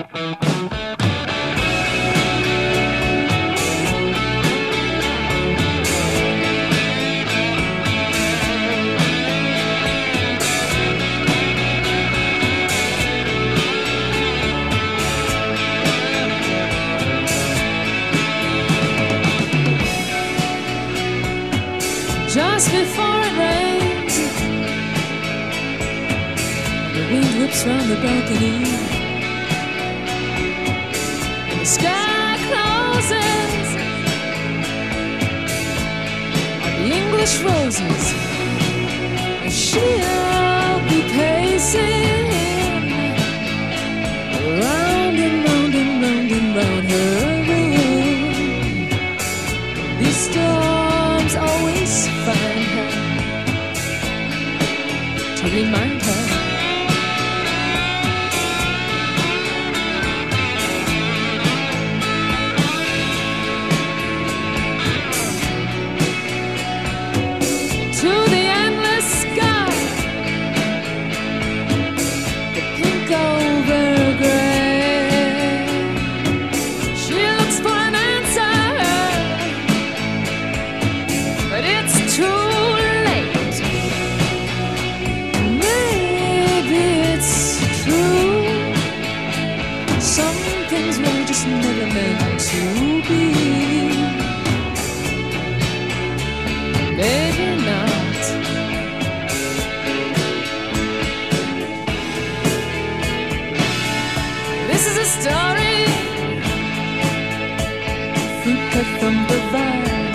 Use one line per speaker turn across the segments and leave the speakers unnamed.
Just before it rains, the wind whips round the balcony, and the sky closes on the English roses, and she'll be pacing round and round and round and round her room. These storms always find her to remind her to the endless sky, the pink over gray. She looks for an answer, but it's too late. Maybe it's true. Some things were just never meant to be. Maybe not. This is a story, fruit cut from the vine,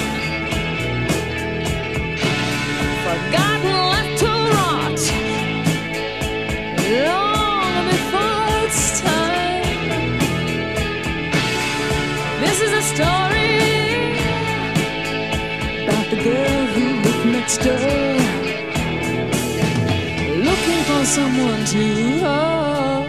forgotten, left to rot long before its time. This is a story about the girl who lived next door, looking for someone to hold.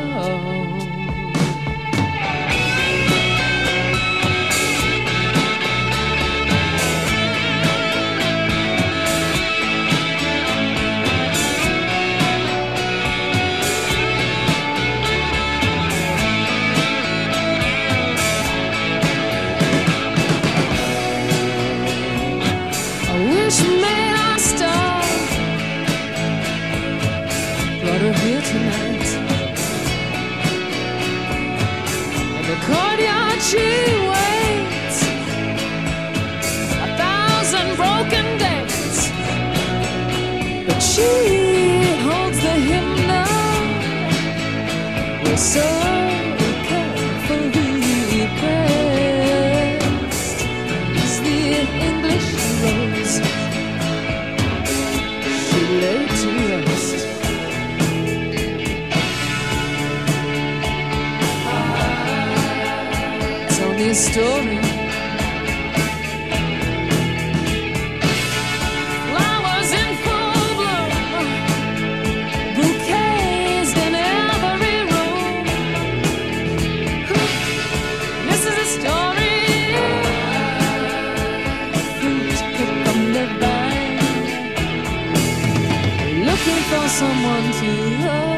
Wish may our star brought her here tonight. In the courtyard she waits 1,000 broken days, but she holds the hymnal we're so carefully pressed. It's the English rose she laid to rest. It's only a story. Flowers in full bloom, bouquets in every room. This is a story, fruit cut from the vine, looking for someone to love.